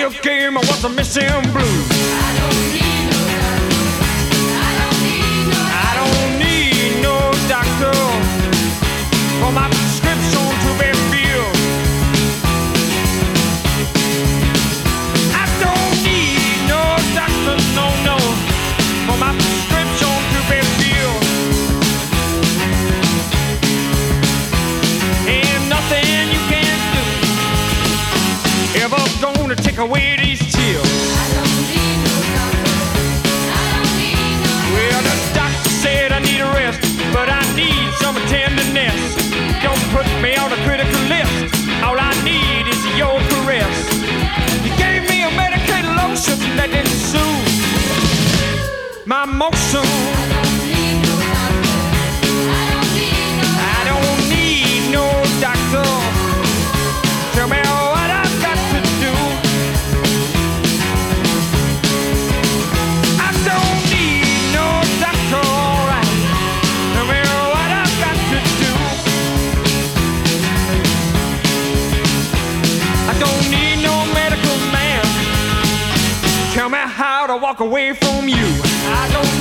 still gave me what's a missing blue. I don't need no doctor. I don't need no doctor. I don't need no doctor for my prescription to be filled. I don't need no doctor, no, for my prescription to be filled. Ain't nothing you can do ever gonna take away these chills. I don't need no doctor. I don't need no Well, the doctor said I need a rest, but I need some tenderness. Don't put me on a critical list. All I need is your caress. You gave me a medicated lotion that didn't soothe my motion. I don't need no doctor. Tell me what I've got to do. I don't need no doctor, alright. Tell me what I've got to do. I don't need no medical man. Tell me how to walk away from you. I don't